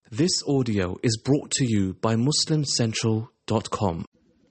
This audio is brought to you by MuslimCentral.com.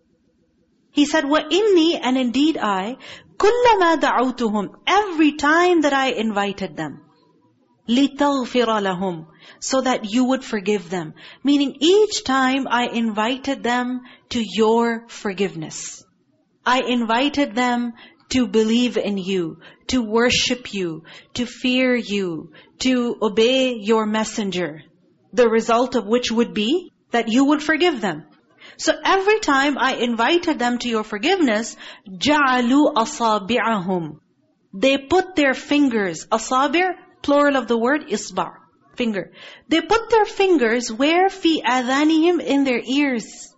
He said, وَإِنِّي, and indeed I, كُلَّمَا دَعَوْتُهُمْ, every time that I invited them, لِتَغْفِرَ لَهُمْ, so that you would forgive them. Meaning each time I invited them to your forgiveness. I invited them to believe in you, to worship you, to fear you, to obey your messenger. The result of which would be that you would forgive them. So every time I invited them to your forgiveness, جَعَلُوا أَصَابِعَهُمْ, they put their fingers, أصابع, plural of the word إصبع, finger. They put their fingers where فِي آذَانِهِمْ, in their ears.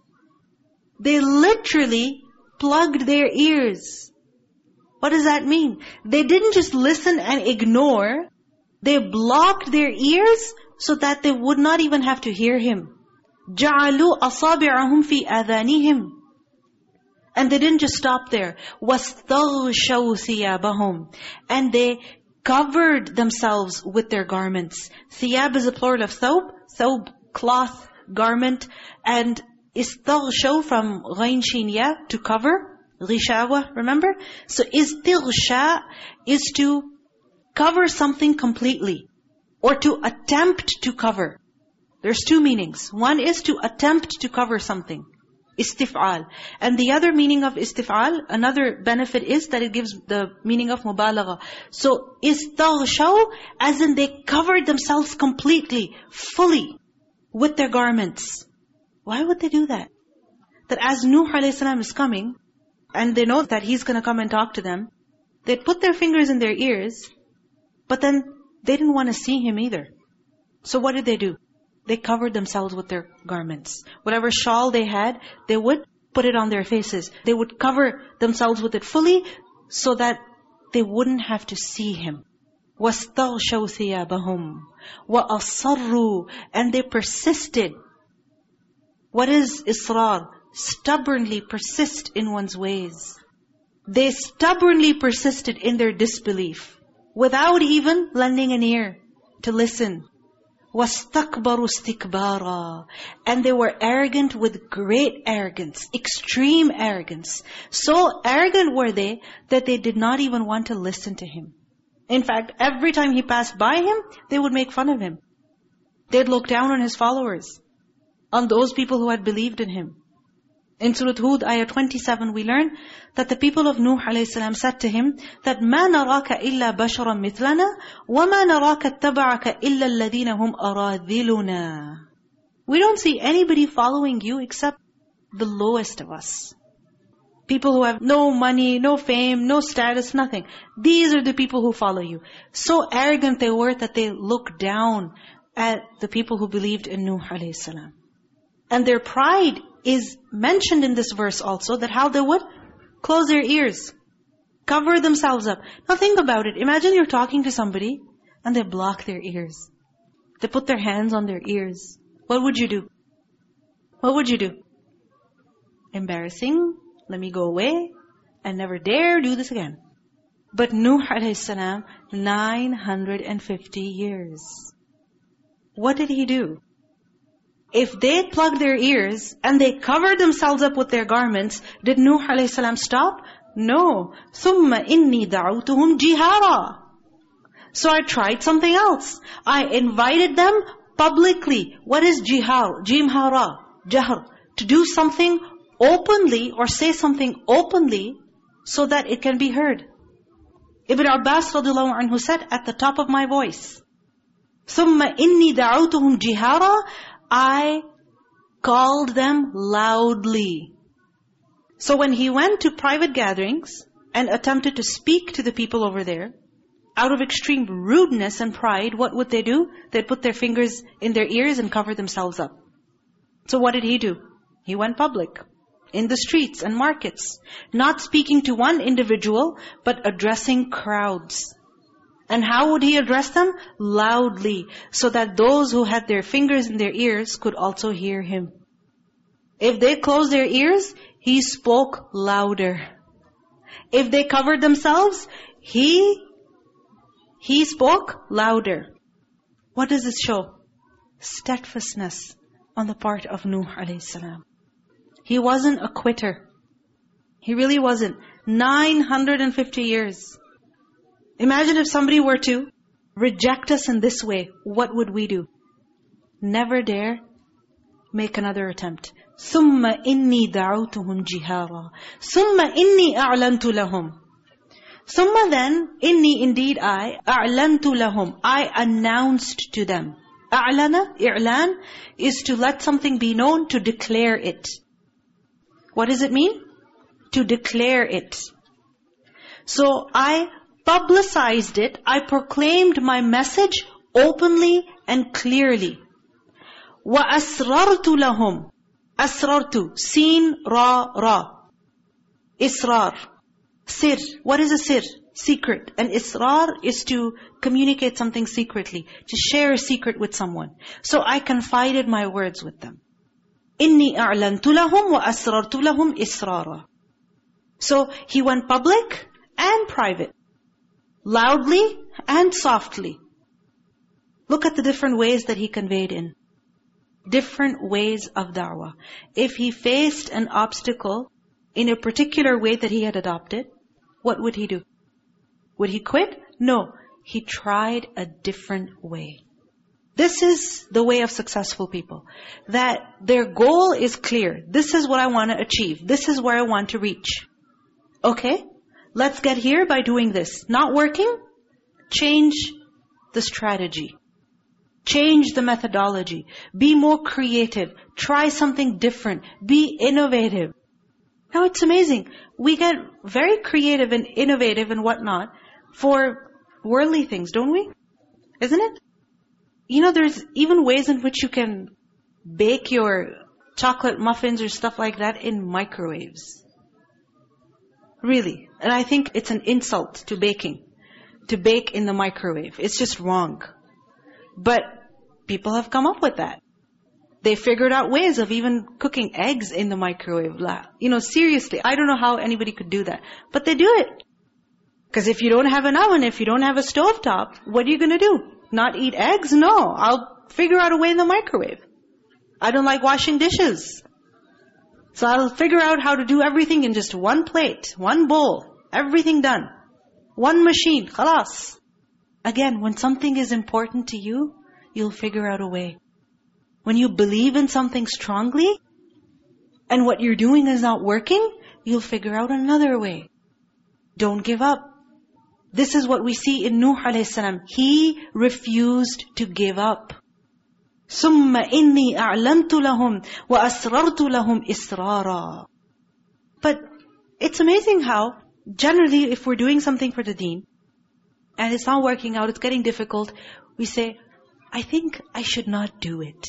They literally plugged their ears. What does that mean? They didn't just listen and ignore. They blocked their ears so that they would not even have to hear Him. جَعَلُوا أَصَابِعَهُمْ فِي آذَانِهِمْ. And they didn't just stop there. وَاسْتَغْشَوْا ثِيَابَهُمْ. And they covered themselves with their garments. Thiyab is a plural of thawb. Thawb, cloth, garment. And istaghshaw from ghayn shin ya, to cover. Ghishawa, remember? So istighsha is to cover something completely, or to attempt to cover. There's two meanings. One is to attempt to cover something. Istif'al. And the other meaning of istif'al, another benefit is that it gives the meaning of mubalagha. So, istaghshaw, as in they covered themselves completely, fully, with their garments. Why would they do that? That as Nuh a.s. is coming, and they know that he's going to come and talk to them, they'd put their fingers in their ears, but then they didn't want to see him either. So what did they do? They covered themselves with their garments. Whatever shawl they had, they would put it on their faces. They would cover themselves with it fully so that they wouldn't have to see him. وَاسْتَغْشَوْا ثِيَابَهُمْ وَأَصَرُّوا, and they persisted. What is israr? Stubbornly persist in one's ways. They stubbornly persisted in their disbelief, without even lending an ear to listen. وَاسْتَكْبَرُوا اسْتِكْبَارًا, and they were arrogant with great arrogance, extreme arrogance. So arrogant were they that they did not even want to listen to him. In fact, every time he passed by him, they would make fun of him. They'd look down on his followers, on those people who had believed in him. In Surah Hud, ayah 27, we learn that the people of Nuh a.s. said to him that مَا نَرَاكَ إِلَّا بَشَرًا مِثْلَنَا وَمَا نَرَاكَ اتَّبَعَكَ إِلَّا الَّذِينَ هُمْ أَرَاذِلُنَا. We don't see anybody following you except the lowest of us. People who have no money, no fame, no status, nothing. These are the people who follow you. So arrogant they were that they looked down at the people who believed in Nuh a.s. And their pride is mentioned in this verse also, that how they would close their ears, cover themselves up. Now think about it. Imagine you're talking to somebody and they block their ears. They put their hands on their ears. What would you do? What would you do? Embarrassing. Let me go away and never dare do this again. But Nuh a.s., 950 years. What did he do? If they plugged their ears and they covered themselves up with their garments, did Nuh a.s. stop? No. ثُمَّ إِنِّي دَعَوْتُهُمْ جِهَارًا. So I tried something else. I invited them publicly. What is jihar? Jimhara, jahr. To do something openly or say something openly so that it can be heard. Ibn Abbas radiallahu anhu said, at the top of my voice. ثُمَّ إِنِّي دَعَوْتُهُمْ جِهَارًا. I called them loudly. So when he went to private gatherings and attempted to speak to the people over there, out of extreme rudeness and pride, what would they do? They'd put their fingers in their ears and cover themselves up. So what did he do? He went public, in the streets and markets, not speaking to one individual, but addressing crowds. And how would he address them? Loudly, so that those who had their fingers in their ears could also hear him. If they closed their ears, he spoke louder. If they covered themselves, he spoke louder. What does this show? steadfastness on the part of Nuh alayhi salam. He wasn't a quitter. He really wasn't. 950 years. Imagine if somebody were to reject us in this way, what would we do? Never dare make another attempt. ثُمَّ إِنِّي دَعَوْتُهُمْ جِهَارًا ثُمَّ إِنِّي أَعْلَنْتُ لَهُمْ ثُمَّ then, إِنِّي indeed I, أَعْلَنْتُ لَهُمْ I announced to them. أَعْلَنَ, إِعْلَان, is to let something be known, to declare it. What does it mean? To declare it. So I publicized it, I proclaimed my message openly and clearly. وَأَسْرَرْتُ لَهُمْ أسررت, sin, ra. Israr. Sir. What is a sir? Secret. And israr is to communicate something secretly, to share a secret with someone. So I confided my words with them. إِنِّي أَعْلَنْتُ لَهُمْ وَأَسْرَرْتُ لَهُمْ إِسْرَارًا. So he went public and private. Loudly and softly. Look at the different ways that he conveyed in. Different ways of da'wah. If he faced an obstacle in a particular way that he had adopted, what would he do? Would he quit? No. He tried a different way. This is the way of successful people. That their goal is clear. This is what I want to achieve. This is where I want to reach. Okay, let's get here by doing this. Not working? Change the strategy. Change the methodology. Be more creative. Try something different. Be innovative. Now it's amazing. We get very creative and innovative and whatnot for worldly things, don't we? Isn't it? You know, there's even ways in which you can bake your chocolate muffins or stuff like that in microwaves. Really. And I think it's an insult to baking. To bake in the microwave. It's just wrong. But people have come up with that. They figured out ways of even cooking eggs in the microwave. You know, seriously, I don't know how anybody could do that. But they do it. Because if you don't have an oven, if you don't have a stovetop, what are you going to do? Not eat eggs? No, I'll figure out a way in the microwave. I don't like washing dishes. So I'll figure out how to do everything in just one plate, one bowl, everything done. One machine, khalas. Again, when something is important to you, you'll figure out a way. When you believe in something strongly, and what you're doing is not working, you'll figure out another way. Don't give up. This is what we see in Nuh alayhi salam. He refused to give up. ثُمَّ إِنِّي أَعْلَنْتُ لَهُمْ وَأَسْرَرْتُ لَهُمْ إِسْرَارًا. But it's amazing how, generally, if we're doing something for the deen, and it's not working out, it's getting difficult, we say, I think I should not do it.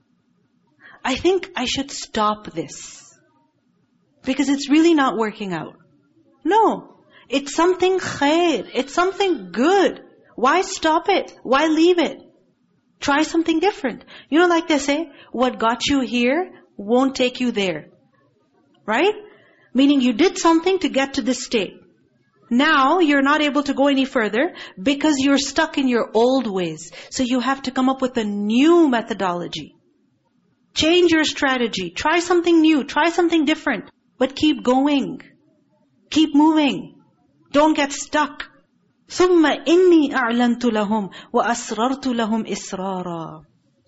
I think I should stop this. Because it's really not working out. No. It's something khair. It's something good. Why stop it? Why leave it? Try something different. You know, like they say, what got you here won't take you there. Right? Meaning you did something to get to this state. Now you're not able to go any further because you're stuck in your old ways. So you have to come up with a new methodology. Change your strategy. Try something new. Try something different. But keep going. Keep moving. Don't get stuck. ثُمَّ إِنِّي أَعْلَنْتُ لَهُمْ وَأَسْرَرْتُ لَهُمْ إِسْرَارًا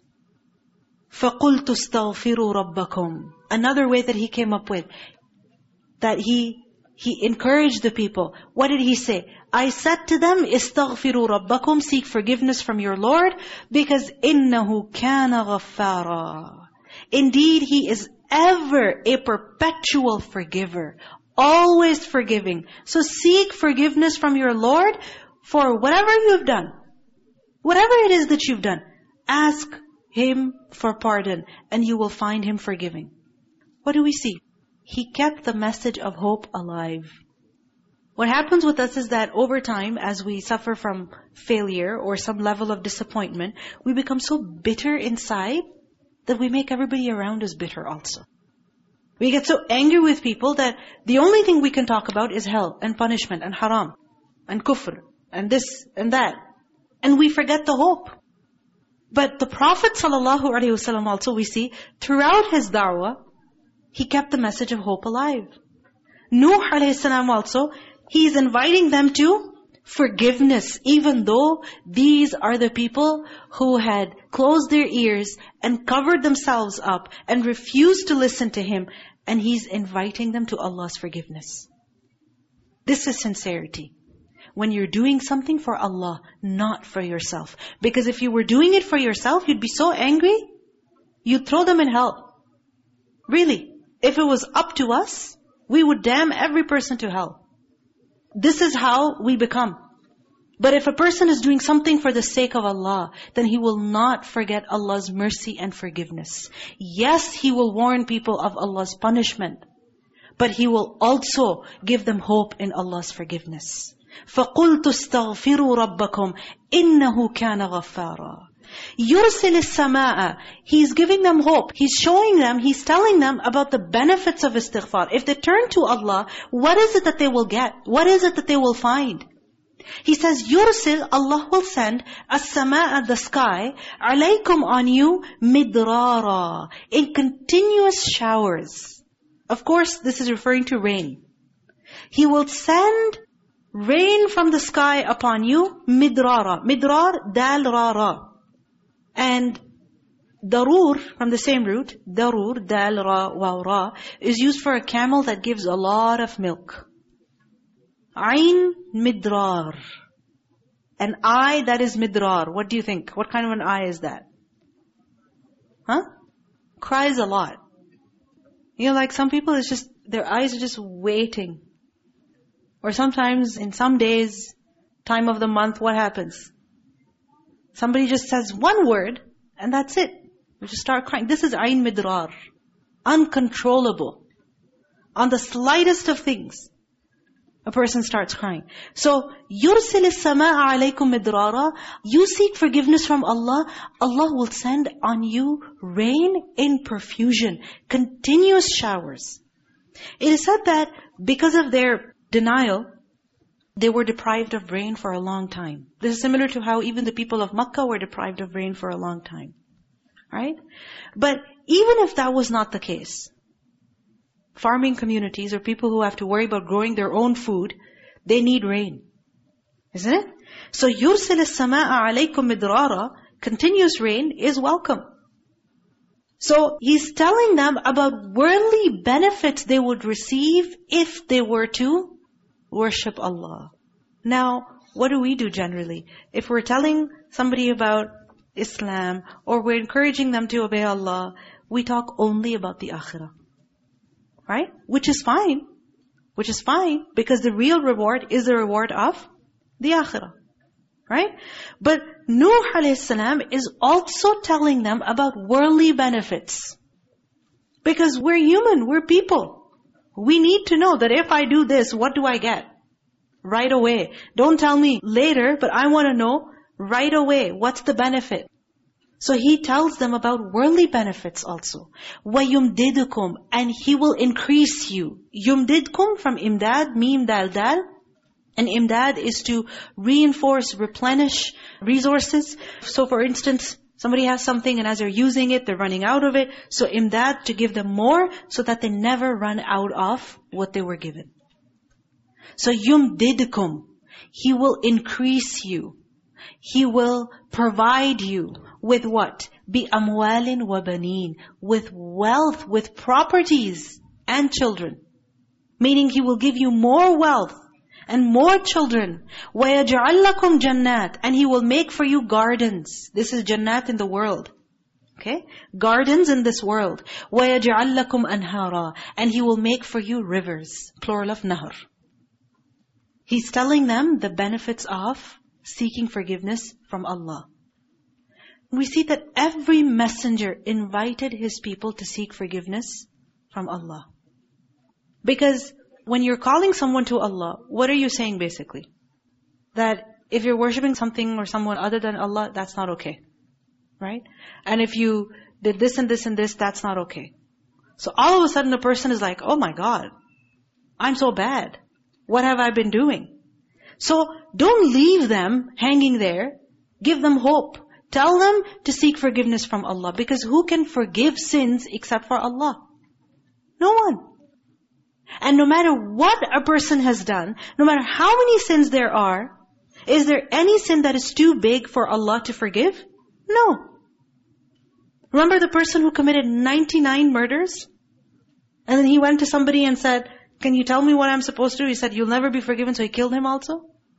فَقُلْتُ اسْتَغْفِرُوا رَبَّكُمْ. Another way that he came up with, that he encouraged the people. What did he say? I said to them, استغفروا ربكم, seek forgiveness from your Lord, because إنه كان غفارا. Indeed, He is ever a perpetual forgiver, always forgiving. So seek forgiveness from your Lord for whatever you've done. Whatever it is that you've done, ask Him for pardon and you will find Him forgiving. What do we see? He kept the message of hope alive. What happens with us is that over time, as we suffer from failure or some level of disappointment, we become so bitter inside that we make everybody around us bitter also. We get so angry with people that the only thing we can talk about is hell and punishment and haram and kufr and this and that. And we forget the hope. But the Prophet ﷺ also, we see, throughout his da'wah, he kept the message of hope alive. Nuh a.s. also, he's inviting them to forgiveness, even though these are the people who had closed their ears and covered themselves up and refused to listen to him. And he's inviting them to Allah's forgiveness. This is sincerity. When you're doing something for Allah, not for yourself. Because if you were doing it for yourself, you'd be so angry, you'd throw them in hell. Really. If it was up to us, we would damn every person to hell. This is how we become. But if a person is doing something for the sake of Allah, then he will not forget Allah's mercy and forgiveness. Yes, he will warn people of Allah's punishment, but he will also give them hope in Allah's forgiveness. فَقُلْتُ اسْتَغْفِرُوا رَبَّكُمْ إِنَّهُ كَانَ غَفَّارًا. يُرْسِلِ السَّمَاءَ. He's giving them hope. He's showing them, he's telling them about the benefits of istighfar. If they turn to Allah, what is it that they will get? What is it that they will find? He says, Yursil, Allah will send as-sama'a, the sky, alaykum, on you, midrara, in continuous showers. Of course, this is referring to rain. He will send rain from the sky upon you, midrara. Midrar, dal, ra, ra. And darur, from the same root, darur, dal, ra, waw, ra, is used for a camel that gives a lot of milk. Ain midrar. An eye that is midrar. What do you think? What kind of an eye is that? Huh? Cries a lot. You know, like some people, it's just, their eyes are just waiting. Or sometimes, in some days, time of the month, what happens? Somebody just says one word, and that's it. You just start crying. This is ain midrar. Uncontrollable. On the slightest of things, a person starts crying. So, يُرْسِلِ السَّمَاءَ عَلَيْكُمْ مِدْرَارًا. You seek forgiveness from Allah, Allah will send on you rain in profusion, continuous showers. It is said that because of their denial, they were deprived of rain for a long time. This is similar to how even the people of Makkah were deprived of rain for a long time. Right? But even if that was not the case, farming communities or people who have to worry about growing their own food, they need rain. Isn't it? So, يُرْسِلِ السَّمَاءَ عَلَيْكُمْ مِدْرَارًا, continuous rain is welcome. So, he's telling them about worldly benefits they would receive if they were to worship Allah. Now, what do we do generally? If we're telling somebody about Islam, or we're encouraging them to obey Allah, we talk only about the akhirah. Right? Which is fine. Which is fine, because the real reward is the reward of the akhirah. Right? But Nuh a.s. is also telling them about worldly benefits. Because we're human, we're people. We need to know that if I do this, what do I get? Right away. Don't tell me later, but I want to know right away, what's the benefit? So he tells them about worldly benefits also. وَيُمْدِدُكُمْ, and he will increase you. Yumdidkum from imdad, mim dal dal. And imdad is to reinforce, replenish resources. So for instance, somebody has something and as they're using it, they're running out of it. So imdad, to give them more so that they never run out of what they were given. So yumdidkum, he will increase you. He will provide you with what? بِأَمْوَالٍ وَبَنِينَ, with wealth, with properties and children. Meaning he will give you more wealth and more children. وَيَجْعَلْ لَكُمْ جَنَّاتٍ, and he will make for you gardens. This is jannat in the world. Okay? Gardens in this world. وَيَجْعَلْ لَكُمْ أَنْهَارًا, and he will make for you rivers. Plural of nahr. He's telling them the benefits of seeking forgiveness from Allah. We see that every messenger invited his people to seek forgiveness from Allah. Because when you're calling someone to Allah, what are you saying basically? That if you're worshipping something or someone other than Allah, that's not okay. Right? And if you did this and this and this, that's not okay. So all of a sudden the person is like, oh my God, I'm so bad. What have I been doing? So don't leave them hanging there. Give them hope. Tell them to seek forgiveness from Allah. Because who can forgive sins except for Allah? No one. And no matter what a person has done, no matter how many sins there are, is there any sin that is too big for Allah to forgive? No. Remember the person who committed 99 murders? And then he went to somebody and said, can you tell me what I'm supposed to do? He said, you'll never be forgiven, so he killed him also.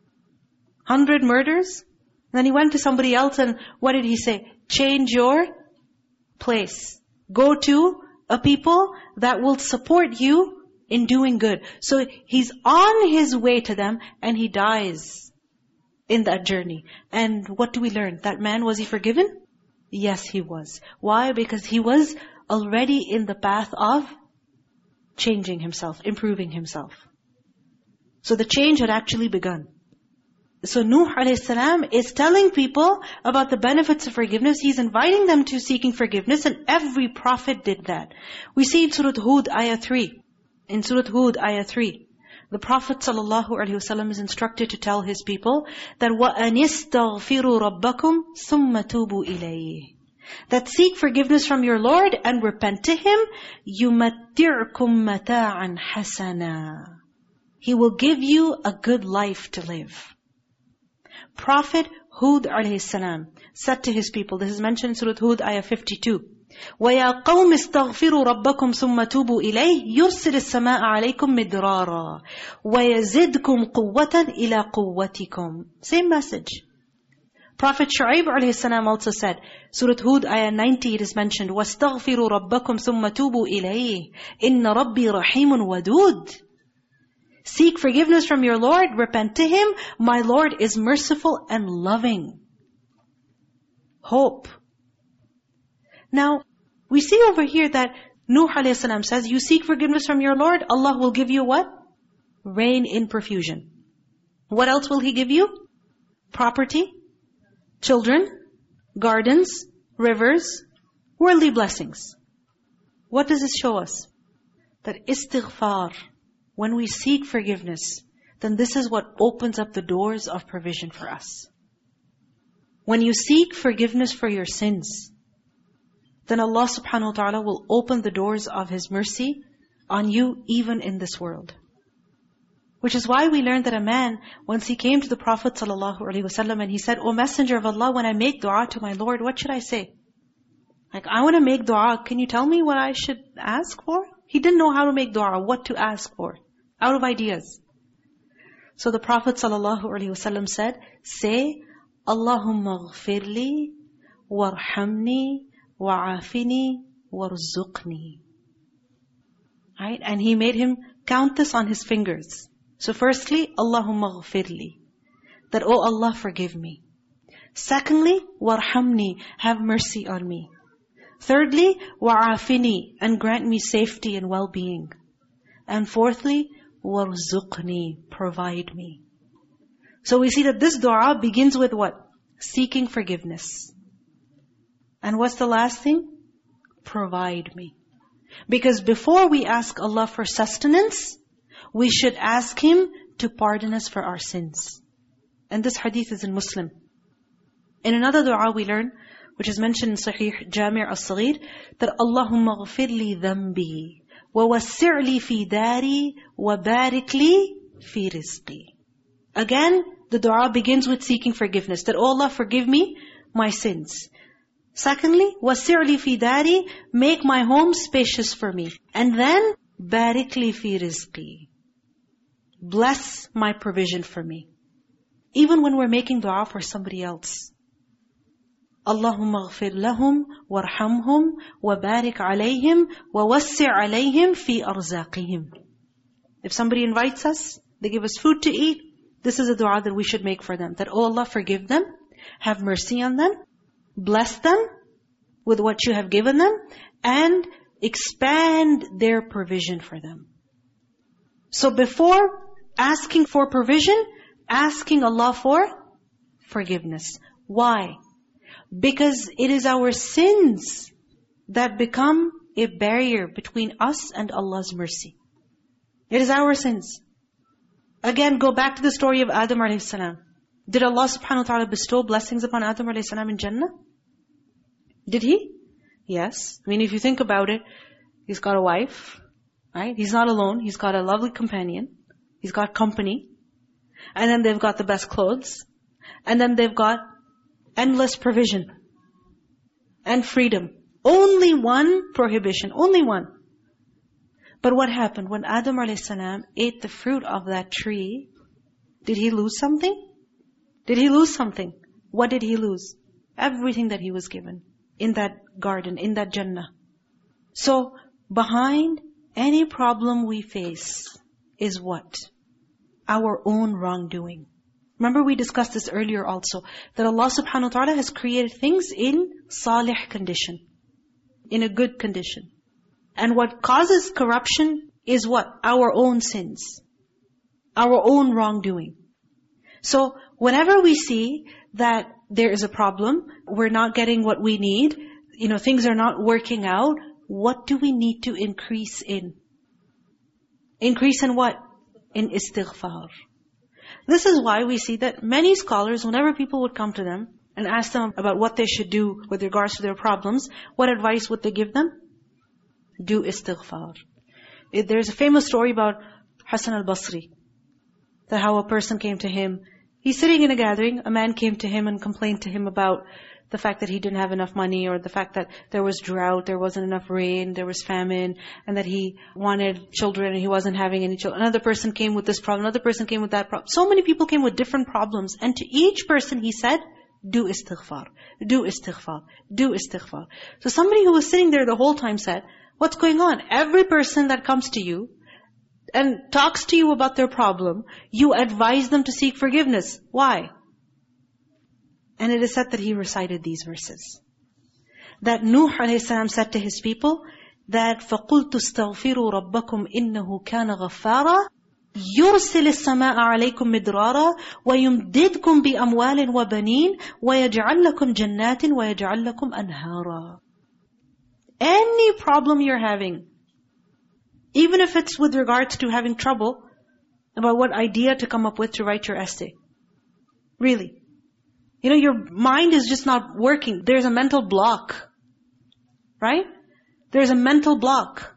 100 murders. And then he went to somebody else and what did he say? Change your place. Go to a people that will support you in doing good. So he's on his way to them and he dies in that journey. And what do we learn? That man, was he forgiven? Yes, he was. Why? Because he was already in the path of changing himself, improving himself. So the change had actually begun. So Nuh a.s. is telling people about the benefits of forgiveness. He's inviting them to seeking forgiveness, and every prophet did that. We see in Surah Hud, ayah 3. In Surah Hud, ayah 3. The Prophet ﷺ is instructed to tell his people that وَأَنِ اسْتَغْفِرُوا رَبَّكُمْ ثُمَّ تُوبُوا إِلَيْهِ. That seek forgiveness from your Lord and repent to Him. يُمَتِّعْكُمْ مَتَاعًا حَسَنًا. He will give you a good life to live. Prophet Hud a.s. said to his people, this is mentioned in Surah Hud, ayah 52. وَيَا قَوْمِ اسْتَغْفِرُوا رَبَّكُمْ ثُمَّ تُوبُوا إِلَيْهِ يُرْسِلِ السَّمَاءَ عَلَيْكُمْ مِدْرَارًا وَيَزِدْكُمْ قُوَّةً إِلَىٰ قُوَّتِكُمْ. Same message. Prophet Shu'aib a.s. also said, Surah Hud, ayah 90, it is mentioned, وَاسْتَغْفِرُوا رَبَّكُمْ ثُمَّ تُوبُوا إِلَيْهِ إِنَّ رَبِّي رَحِيمٌ وَدُودٌ. Seek forgiveness from your Lord, repent to Him. My Lord is merciful and loving. Hope. Now, we see over here that Nuh a.s. says, you seek forgiveness from your Lord, Allah will give you what? Rain in profusion. What else will He give you? Property, children, gardens, rivers, worldly blessings. What does this show us? That istighfar, when we seek forgiveness, then this is what opens up the doors of provision for us. When you seek forgiveness for your sins, then Allah subhanahu wa ta'ala will open the doors of His mercy on you even in this world. Which is why we learned that a man, once he came to the Prophet ﷺ and he said, O Messenger of Allah, when I make dua to my Lord, what should I say? Like, I want to make dua, can you tell me what I should ask for? He didn't know how to make dua, what to ask for, out of ideas. So the Prophet ﷺ said, say, Allahumma ghfirli, warhamni, wa'afini, warzuqni. Right? And he made him count this on his fingers. So firstly, Allahumma ghfirli, that, oh Allah, forgive me. Secondly, warhamni, have mercy on me. Thirdly, wa'afini, and grant me safety and well-being. And fourthly, warzuqni, provide me. So we see that this dua begins with what? Seeking forgiveness. And what's the last thing? Provide me. Because before we ask Allah for sustenance, we should ask Him to pardon us for our sins. And this hadith is in Muslim. In another dua we learn, which is mentioned in Sahih Jami' al-Saghir, that Allahumma ghfir li dhanbi, wa wassi' li fi dari, wa barik li fi rizqi. Again, the dua begins with seeking forgiveness. That, oh Allah, forgive me my sins. Secondly, wassi' li fi dari, make my home spacious for me. And then, barik li fi rizqi, bless my provision for me. Even when we're making dua for somebody else. Allahumma ghfir lahum, warhamhum, wa barik alayhim, wa wassi' alayhim fi arzaqihim. If somebody invites us, they give us food to eat, this is a dua that we should make for them. That, oh Allah, forgive them, have mercy on them, bless them with what you have given them, and expand their provision for them. So before asking for provision, asking Allah for forgiveness. Why? Because it is our sins that become a barrier between us and Allah's mercy. It is our sins. Again, go back to the story of Adam a.s. Did Allah subhanahu wa ta'ala bestow blessings upon Adam alayhi salam in Jannah? Did He? Yes. I mean, if you think about it, he's got a wife, right? He's not alone. He's got a lovely companion. He's got company. And then they've got the best clothes. And then they've got endless provision and freedom. Only one prohibition. Only one. But what happened? When Adam a.s. ate the fruit of that tree, did he lose something? Did he lose something? What did he lose? Everything that he was given in that garden, in that Jannah. So, behind any problem we face is what? Our own wrongdoing. Remember we discussed this earlier also, that Allah subhanahu wa ta'ala has created things in salih condition, in a good condition. And what causes corruption is what? Our own sins. Our own wrongdoing. So, whenever we see that there is a problem, we're not getting what we need, things are not working out, what do we need to increase in? Increase in what? In istighfar. This is why we see that many scholars, whenever people would come to them and ask them about what they should do with regards to their problems, what advice would they give them? Do istighfar. There's a famous story about Hassan al-Basri, that how a person came to him. He's sitting in a gathering, a man came to him and complained to him about the fact that he didn't have enough money, or the fact that there was drought, there wasn't enough rain, there was famine, and that he wanted children and he wasn't having any children. Another person came with this problem, another person came with that problem. So many people came with different problems. And to each person he said, do istighfar, do istighfar, do istighfar. So somebody who was sitting there the whole time said, what's going on? Every person that comes to you and talks to you about their problem, you advise them to seek forgiveness. Why? And it is said that he recited these verses. That Nuh a.s. said to his people, that فَقُلْتُ اسْتَغْفِرُوا رَبَّكُمْ إِنَّهُ كَانَ غَفَّارًا يُرْسِلِ السَّمَاءَ عَلَيْكُمْ مِدْرَارًا وَيُمْدِدْكُمْ بِأَمْوَالٍ وَبَنِينَ وَيَجْعَلْ لَكُمْ جَنَّاتٍ وَيَجْعَلْ لَكُمْ أَنْهَارًا. Any problem you're having, even if it's with regards to having trouble about what idea to come up with to write your essay. Really. Your mind is just not working. There's a mental block. Right? There's a mental block.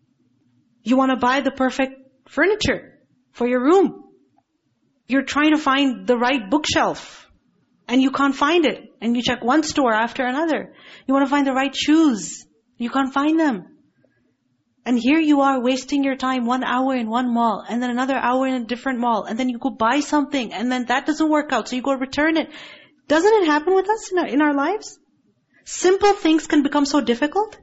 You want to buy the perfect furniture for your room. You're trying to find the right bookshelf. And you can't find it. And you check one store after another. You want to find the right shoes. You can't find them. And here you are wasting your time 1 hour in one mall, and then another hour in a different mall, and then you go buy something, and then that doesn't work out, so you go return it. Doesn't it happen with us in our lives? Simple things can become so difficult.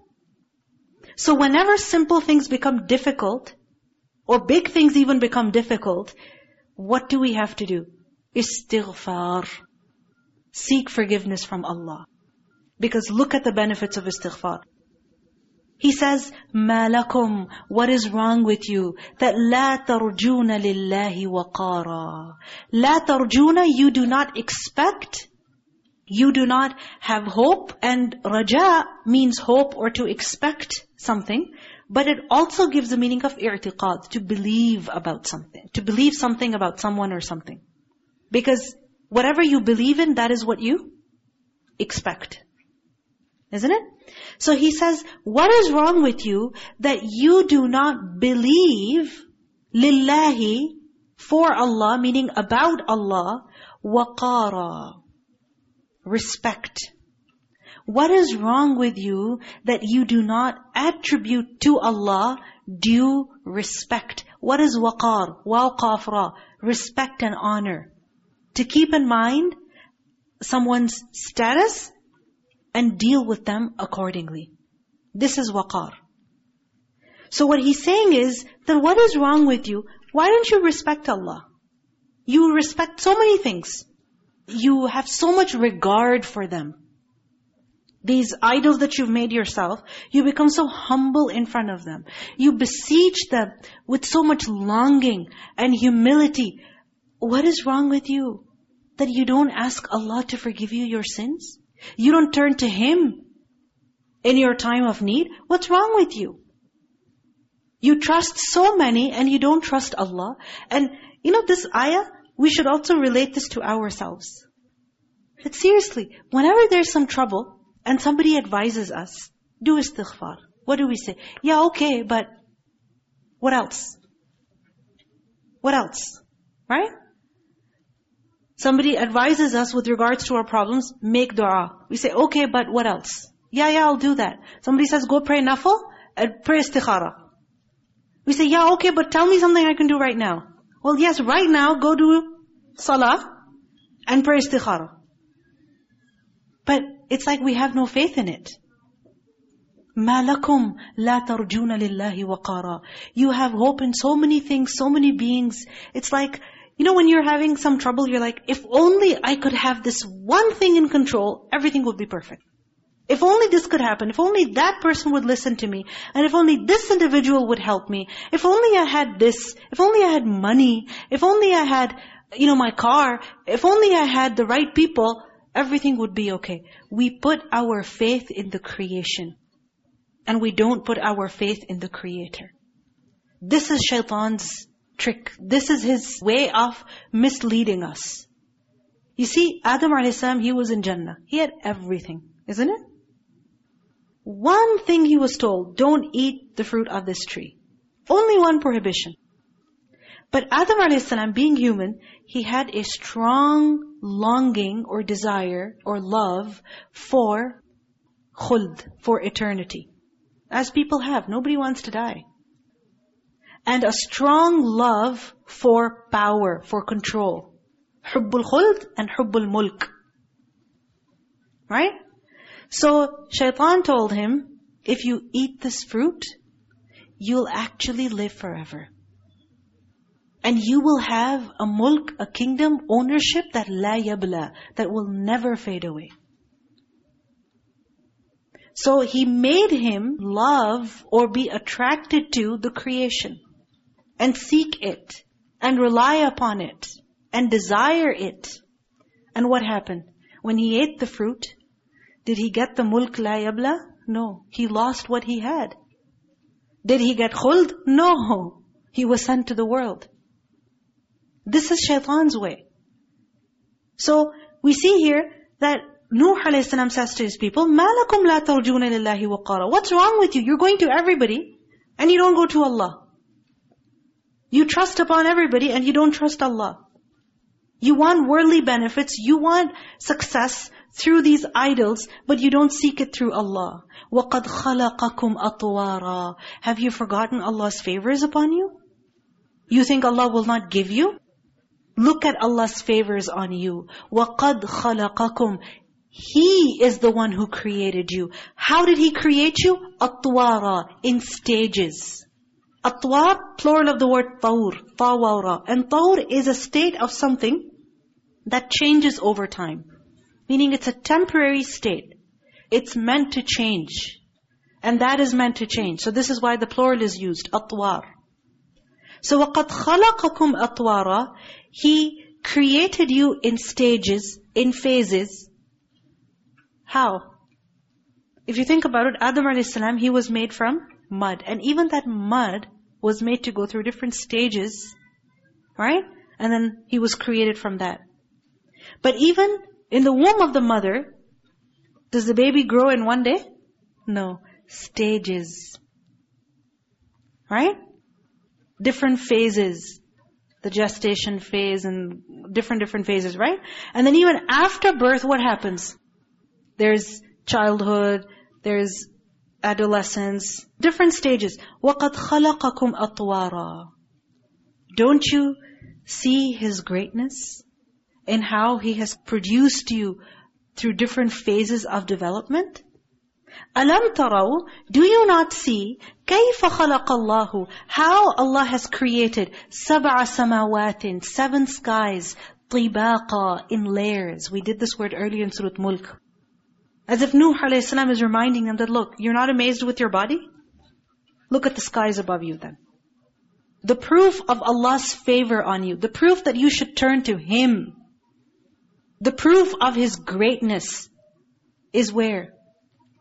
So whenever simple things become difficult, or big things even become difficult, what do we have to do? Istighfar. Seek forgiveness from Allah. Because look at the benefits of istighfar. He says, مَا لَكُمْ, what is wrong with you? That لَا تَرْجُونَ لِلَّهِ وَقَارًا. لَا تَرْجُونَ, you do not expect, you do not have hope. And raja means hope or to expect something. But it also gives the meaning of i'tiqad, to believe about something. To believe something about someone or something. Because whatever you believe in, that is what you expect. Isn't it? So he says, what is wrong with you that you do not believe lillahi, for Allah, meaning about Allah, waqara, respect. What is wrong with you that you do not attribute to Allah due respect? What is waqar? Waw qaf ra, respect and honor. To keep in mind someone's status and deal with them accordingly. This is waqar. So what he's saying is that what is wrong with you? Why don't you respect Allah? You respect so many things. You have so much regard for them. These idols that you've made yourself, you become so humble in front of them. You beseech them with so much longing and humility. What is wrong with you? That you don't ask Allah to forgive you your sins? You don't turn to Him in your time of need? What's wrong with you? You trust so many and you don't trust Allah. And this ayah, we should also relate this to ourselves. But seriously, whenever there's some trouble and somebody advises us, do istighfar. What do we say? Yeah, okay, but what else? What else? Right? Somebody advises us with regards to our problems, make dua. We say, okay, but what else? Yeah, I'll do that. Somebody says, go pray nafil and pray istikhara. We say, yeah, okay, but tell me something I can do right now. Well, yes, right now, go do salah and pray istikhara. But it's like we have no faith in it. مَا لَكُمْ لَا تَرْجُونَ لِلَّهِ وَقَارًا. You have hope in so many things, so many beings. It's like, when you're having some trouble, you're like, if only I could have this one thing in control, everything would be perfect. If only this could happen, if only that person would listen to me, and if only this individual would help me, if only I had this, if only I had money, if only I had, my car, if only I had the right people, everything would be okay. We put our faith in the creation, and we don't put our faith in the Creator. This is shaitan's trick. This is his way of misleading us. You see, Adam a.s., he was in Jannah. He had everything, isn't it? One thing he was told, don't eat the fruit of this tree. Only one prohibition. But Adam a.s., being human, he had a strong longing or desire or love for khuld, for eternity. As people have, nobody wants to die. And a strong love for power, for control. Hubbul khuld and hubbul mulk. Right? So, shaitan told him, if you eat this fruit, you'll actually live forever. And you will have a mulk, a kingdom, ownership that la yabla, that will never fade away. So he made him love or be attracted to the creation. And seek it. And rely upon it. And desire it. And what happened? When he ate the fruit, did he get the mulk la yabla? No. He lost what he had. Did he get khuld? No. He was sent to the world. This is shaitan's way. So, we see here that Nuh a.s. says to his people, مَا لَكُمْ لَا تَرْجُونَ لِلَّهِ وَقَارًا. What's wrong with you? You're going to everybody and you don't go to Allah. You trust upon everybody and you don't trust Allah. You want worldly benefits, you want success through these idols, but you don't seek it through Allah. وَقَدْ خَلَقَكُمْ أَطْوَارًا. Have you forgotten Allah's favors upon you? You think Allah will not give you? Look at Allah's favors on you. وَقَدْ خَلَقَكُمْ. He is the one who created you. How did He create you? أَطْوَارًا. In stages. Atwar, plural of the word tawr, tawara. And tawr is a state of something that changes over time. Meaning it's a temporary state. It's meant to change. And that is meant to change. So this is why the plural is used, atwar. So وَقَدْ خَلَقَكُمْ أَطْوَارًا. He created you in stages, in phases. How? If you think about it, Adam a.s., he was made from mud. And even that mud was made to go through different stages. Right? And then he was created from that. But even in the womb of the mother, does the baby grow in one day? No. Stages. Right? Different phases. The gestation phase and different phases, right? And then even after birth, what happens? There's childhood, there's adolescence, different stages. وَقَدْ خَلَقَكُمْ أَطْوَارًا. Don't you see His greatness in how He has produced you through different phases of development? أَلَمْ تَرَوْا. Do you not see كَيْفَ خَلَقَ اللَّهُ. How Allah has created سَبْعَ سَمَاوَاتٍ. 7 skies, طِبَاقًا, in layers. We did this word earlier in Surah Mulk. As if Nuh a.s. is reminding them that, look, you're not amazed with your body? Look at the skies above you then. The proof of Allah's favor on you, the proof that you should turn to Him, the proof of His greatness is where?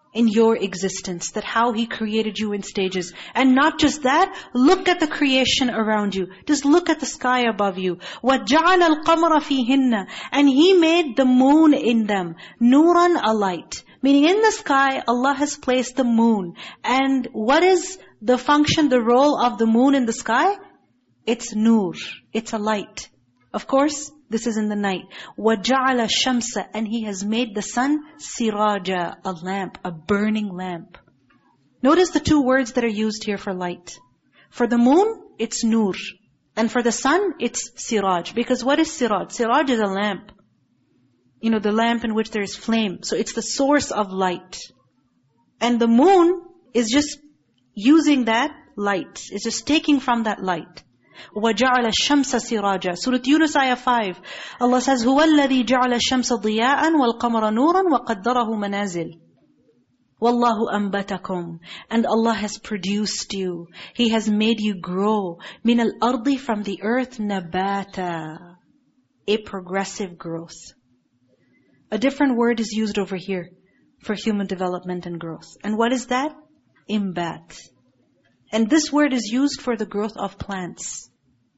in your existence, that how He created you in stages. And not just that, look at the creation around you. Just look at the sky above you. وَجَعَلَ الْقَمَرَ فِيهِنَّ, and He made the moon in them, نُورًا, a light. Meaning in the sky, Allah has placed the moon. And what is the function, the role of the moon in the sky? It's nur, it's a light. Of course, this is in the night. وَجَعَلَ الشَّمْسَ, and He has made the sun siraja, a lamp, a burning lamp. Notice the two words that are used here for light. For the moon, it's nur. And for the sun, it's siraj. Because what is siraj? Siraj is a lamp. You know, the lamp in which there is flame. So it's the source of light. And the moon is just using that light. It's just taking from that light. وَجَعَلَ الشَّمْسَ سِرَاجًا. Surah Yunus ayah 5. Allah says, هُوَ الَّذِي جَعَلَ الشَّمْسَ ضِيَاءً وَالْقَمَرَ نُورًا وَقَدَّرَهُ مَنَازِلٍ وَاللَّهُ أَنْبَتَكُمْ. And Allah has produced you. He has made you grow. مِنَ الْأَرْضِ, from the earth, نَبَاتًا, a progressive growth. A different word is used over here for human development and growth. And what is that? Imbat. And this word is used for the growth of plants.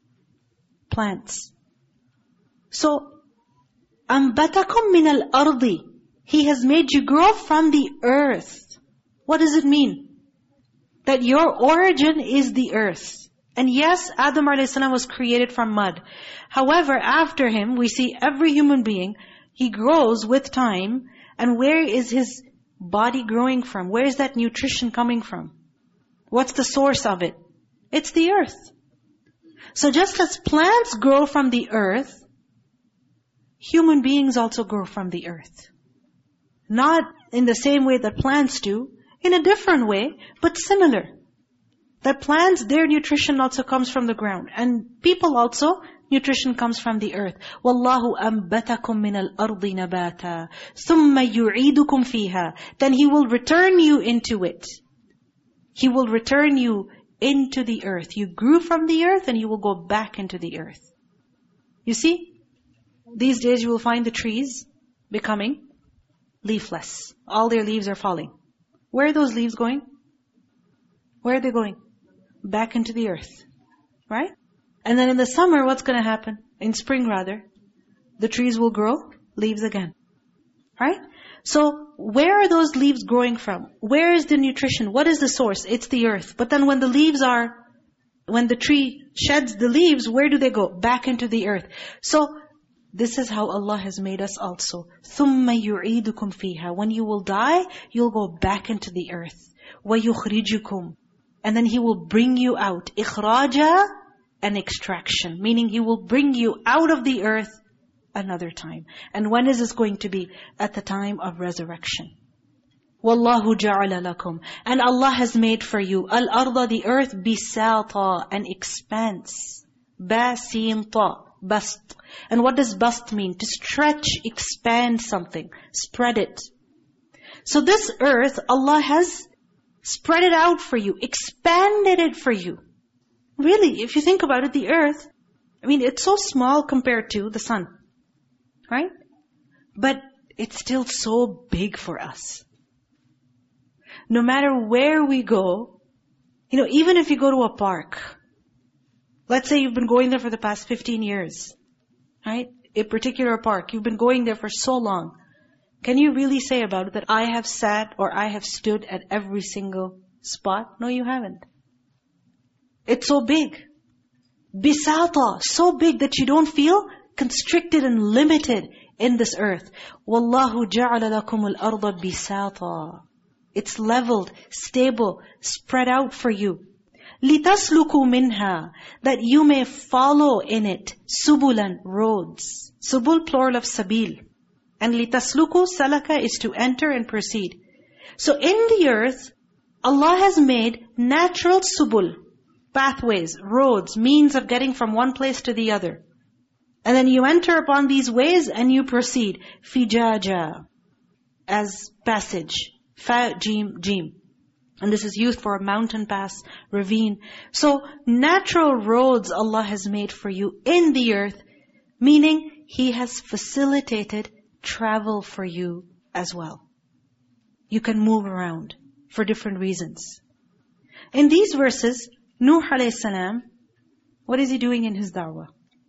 Plants. So, أَنْبَتَكُمْ مِنَ الْأَرْضِ, He has made you grow from the earth. What does it mean? That your origin is the earth. And yes, Adam a.s. was created from mud. However, after him, we see every human being, he grows with time. And where is his body growing from? Where is that nutrition coming from? What's the source of it? It's the earth. So just as plants grow from the earth, human beings also grow from the earth. Not in the same way that plants do, in a different way, but similar. That plants, their nutrition also comes from the ground. And people also, nutrition comes from the earth. وَاللَّهُ أَنْبَتَكُم مِّنَ الْأَرْضِ نَبَاتًا ثُمَّ يُعِيدُكُمْ فِيهَا. Then He will return you into it. He will return you into the earth. You grew from the earth and you will go back into the earth. You see, these days you will find the trees becoming leafless. All their leaves are falling. Where are those leaves going? Where are they going? Back into the earth. Right? And then in the summer, what's going to happen? In spring rather, the trees will grow leaves again. Right? So, where are those leaves growing from? Where is the nutrition? What is the source? It's the earth. But then when the tree sheds the leaves, where do they go? Back into the earth. So, this is how Allah has made us also. ثُمَّ يُعِيدُكُمْ فِيهَا. When you will die, you'll go back into the earth. وَيُخْرِجُكُمْ. And then He will bring you out. إِخْرَاجًا, an extraction. Meaning He will bring you out of the earth another time. And when is this going to be? At the time of resurrection. وَاللَّهُ جَعَلَ لَكُمْ. And Allah has made for you al-arda, the earth, bisata, an expanse. Ba-sin-ta, bast. And what does bast mean? To stretch, expand something. Spread it. So this earth, Allah has spread it out for you. Expanded it for you. Really, if you think about it, the earth, it's so small compared to the sun. Right? But it's still so big for us. No matter where we go, even if you go to a park, let's say you've been going there for the past 15 years, right? A particular park, you've been going there for so long. Can you really say about it that I have sat or I have stood at every single spot? No, you haven't. It's so big. Bisata, so big that you don't feel constricted and limited in this earth. وَاللَّهُ جَعَلَ لَكُمُ الْأَرْضَ بِسَاطًا. It's leveled, stable, spread out for you. لِتَسْلُكُوا مِنْهَا. That you may follow in it. سُبُلًا, roads. Subul, plural of sabil. And لِتَسْلُكُوا, salaka is to enter and proceed. So in the earth, Allah has made natural subul, pathways, roads, means of getting from one place to the other. And then you enter upon these ways and you proceed. Fijaja, as passage. Fa, jim, jim. And this is used for a mountain pass, ravine. So natural roads Allah has made for you in the earth, meaning He has facilitated travel for you as well. you can move around for different reasons. In these verses, Nuh alayhi salam, what is he doing in his da'wah?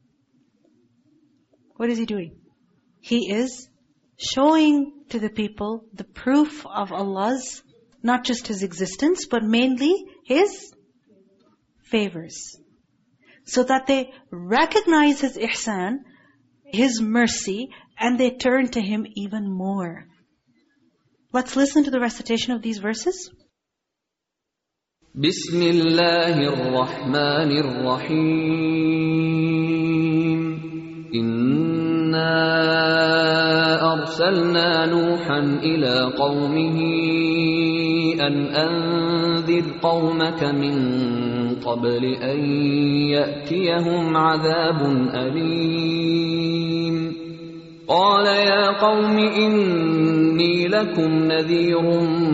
What is he doing? He is showing to the people the proof of Allah's, not just His existence, but mainly His favors. So that they recognize His ihsan, His mercy, and they turn to Him even more. Let's listen to the recitation of these verses. Bismillahir Rahmanir Rahim. Inna arsalna Nuhan ila qawmihi an anzir qawmaka min qabli an ya'tiyahum adhabun alim. قال يا قوم إني لكم نذير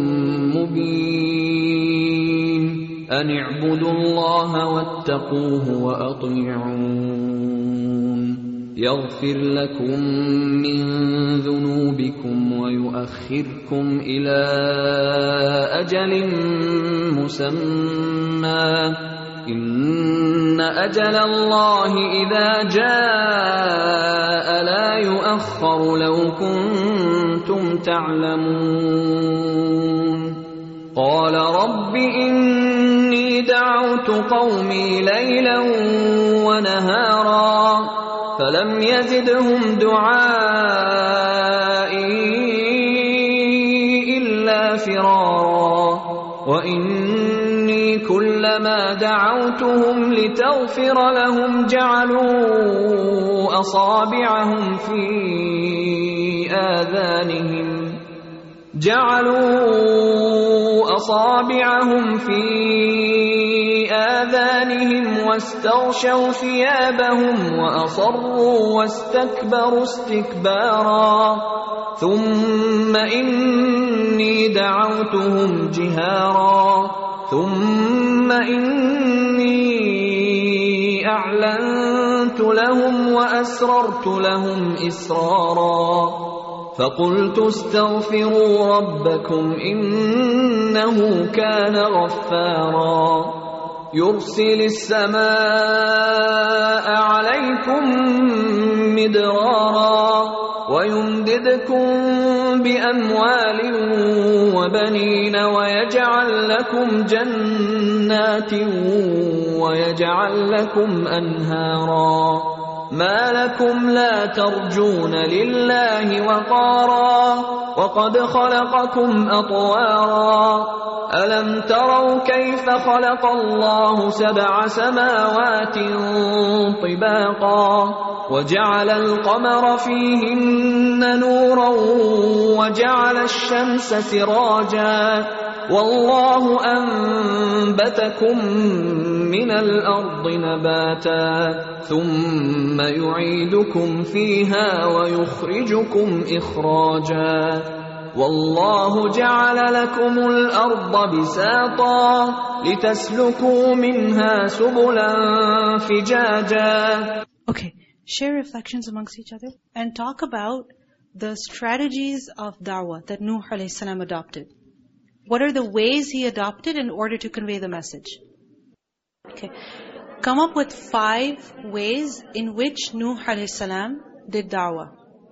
مبين أن اعبدوا الله واتقوه وأطيعون يغفر لكم من ذنوبكم ويؤخركم إلى أجل مسمى إن أجل الله إذا جاء لا يؤخر لو كنتم تعلمون قال رب إني دعوت قومي ليلا ونهارا فلم يزدهم دعائي إلا فرارا وإني كلما دعوتهم لتغفر لهم جعلوا أصابعهم في آذانهم واستغشوا ثيابهم وأصروا واستكبروا استكبارا ثم إني دعوتهم جهارا ثم إني أعلنت لهم وأسررت لهم إسرارا فقلت استغفروا ربكم إنه كان غفارا يرسل السماء عليكم مدرارا ويمددكم بأموال وبنين ويجعل لكم جنات ويجعل لكم أنهارا ما لكم لا ترجون لله وقارا وقد خلقكم أطوارا ألم تروا كيف خلق الله 7 سماوات طباقا وجعل القمر فيهن نورا وجعل الشمس سراجا والله أنبتكم من الأرض نباتا ثم يعيدكم فيها ويخرجكم إخراجا والله جعل لكم الأرض بساطا لتسلكوا منها سبلا فجاجا. Okay, share reflections amongst each other and talk about the strategies of da'wah that Nuh alayhi salam adopted. What are the ways he adopted in order to convey the message? Okay, come up with 5 ways in which Nuh alayhi salam did da'wah.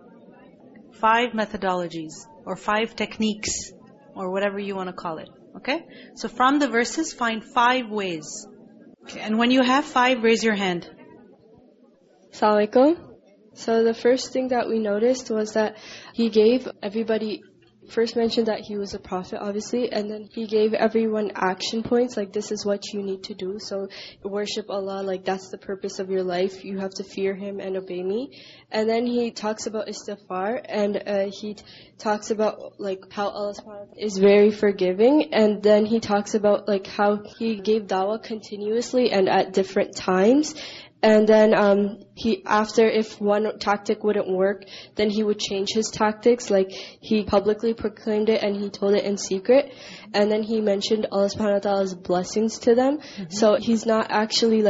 5 methodologies or 5 techniques or whatever you want to call it. Okay? So from the verses, find 5 ways. Okay, and when you have 5, raise your hand. Assalamu alaikum. So the first thing that we noticed was that he gave everybody, first mentioned that he was a prophet, obviously, and then he gave everyone action points, like this is what you need to do. So worship Allah, like that's the purpose of your life. You have to fear Him and obey me. And then he talks about istighfar, and he talks about like how Allah subhanahu wa ta'ala is very forgiving. And then he talks about like how he gave dawah continuously and at different times. And then after if one tactic wouldn't work, then he would change his tactics. Like he publicly proclaimed it and he told it in secret. And then he mentioned Allah subhanahu wa ta'ala's blessings to them. Mm-hmm. So he's not actually like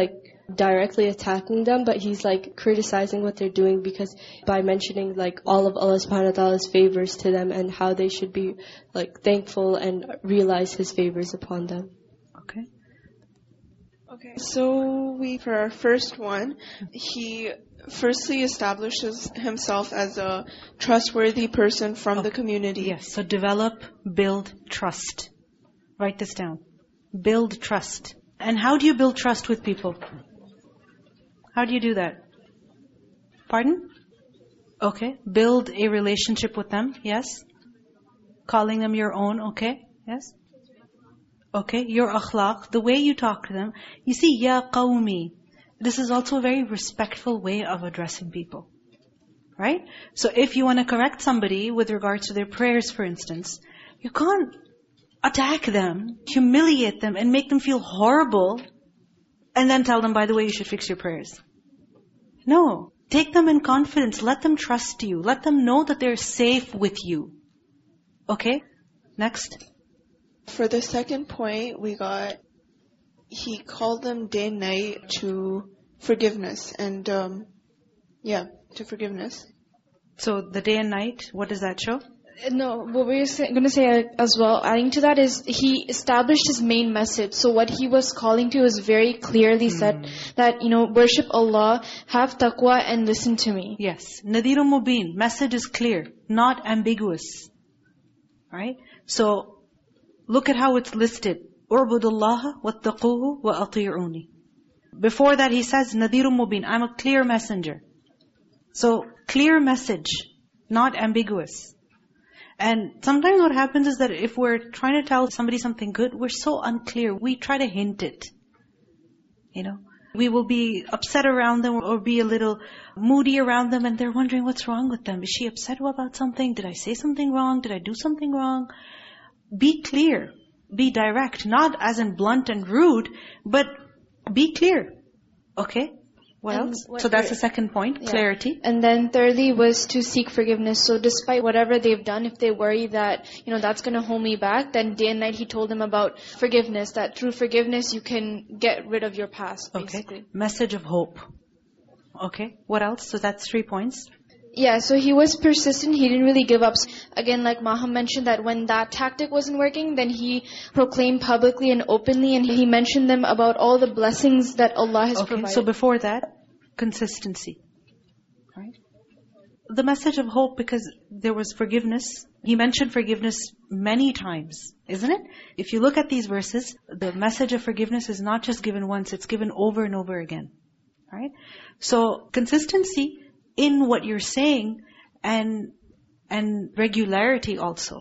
directly attacking them, but he's like criticizing what they're doing, because by mentioning like all of Allah subhanahu wa ta'ala's favors to them and how they should be like thankful and realize His favors upon them. Okay. Okay, so for our first one, he firstly establishes himself as a trustworthy person from the community. Yes, so develop, build trust. Write this down. Build trust. And how do you build trust with people? How do you do that? Pardon? Okay. Build a relationship with them. Yes. Calling them your own. Okay. Yes. Okay. Your akhlaq, the way you talk to them. You see, ya qawmi. This is also a very respectful way of addressing people. Right? So if you want to correct somebody with regards to their prayers, for instance, you can't attack them, humiliate them, and make them feel horrible, and then tell them, by the way, you should fix your prayers. No. Take them in confidence. Let them trust you. Let them know that they're safe with you. Okay? Next. For the second point, he called them day and night to forgiveness. And, to forgiveness. So the day and night, what does that show? No, what we're going to say as well, adding to that, is he established his main message. So what he was calling to was very clearly said that, worship Allah, have taqwa, and listen to me. Yes. Nadhirun Mubin. Message is clear, not ambiguous. Right? So, look at how it's listed. U'budullaha wattaquhu wa ati'uni. Before that he says, Nadhirun Mubin. I'm a clear messenger. So, clear message, not ambiguous. And sometimes what happens is that if we're trying to tell somebody something good, we're so unclear. We try to hint it. We will be upset around them or be a little moody around them, and they're wondering what's wrong with them. Is she upset about something? Did I say something wrong? Did I do something wrong? Be clear. Be direct. Not as in blunt and rude, but be clear. Okay? What else? So that's the second point, clarity. And then thirdly was to seek forgiveness. So despite whatever they've done, if they worry that, that's going to hold me back, then day and night he told them about forgiveness, that through forgiveness you can get rid of your past, basically. Okay. Message of hope. Okay. What else? So that's 3 points. Yeah, so he was persistent. He didn't really give up. Again, like Maha mentioned, that when that tactic wasn't working, then he proclaimed publicly and openly, and he mentioned them about all the blessings that Allah has provided. So before that, consistency. Right? The message of hope, because there was forgiveness. He mentioned forgiveness many times, isn't it? If you look at these verses, the message of forgiveness is not just given once, it's given over and over again. Right? So consistency in what you're saying and regularity also.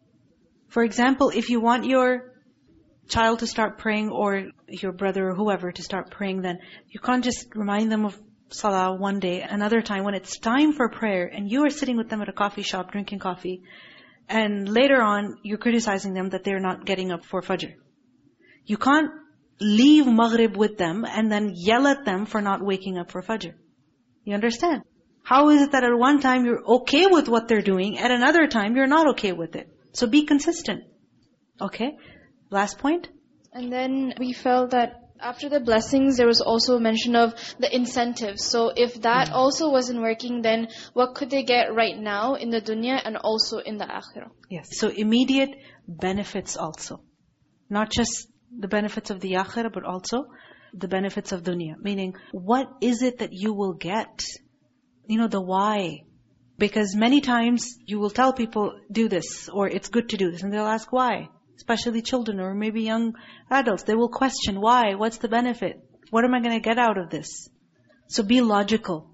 For example, if you want your child to start praying, or your brother or whoever to start praying, then you can't just remind them of salah one day, another time when it's time for prayer and you are sitting with them at a coffee shop drinking coffee, and later on you're criticizing them that they're not getting up for Fajr. You can't leave Maghrib with them and then yell at them for not waking up for Fajr. You understand? How is it that at one time you're okay with what they're doing, at another time you're not okay with it? So be consistent. Okay? Last point. And then we felt that after the blessings, there was also a mention of the incentives. So if that also wasn't working, then what could they get right now in the dunya and also in the akhirah? Yes. So immediate benefits also. Not just the benefits of the akhirah, but also the benefits of dunya. Meaning, what is it that you will get? The why. Because many times you will tell people, do this, or it's good to do this, and they'll ask why. Especially children or maybe young adults. They will question, why? What's the benefit? What am I going to get out of this? So be logical.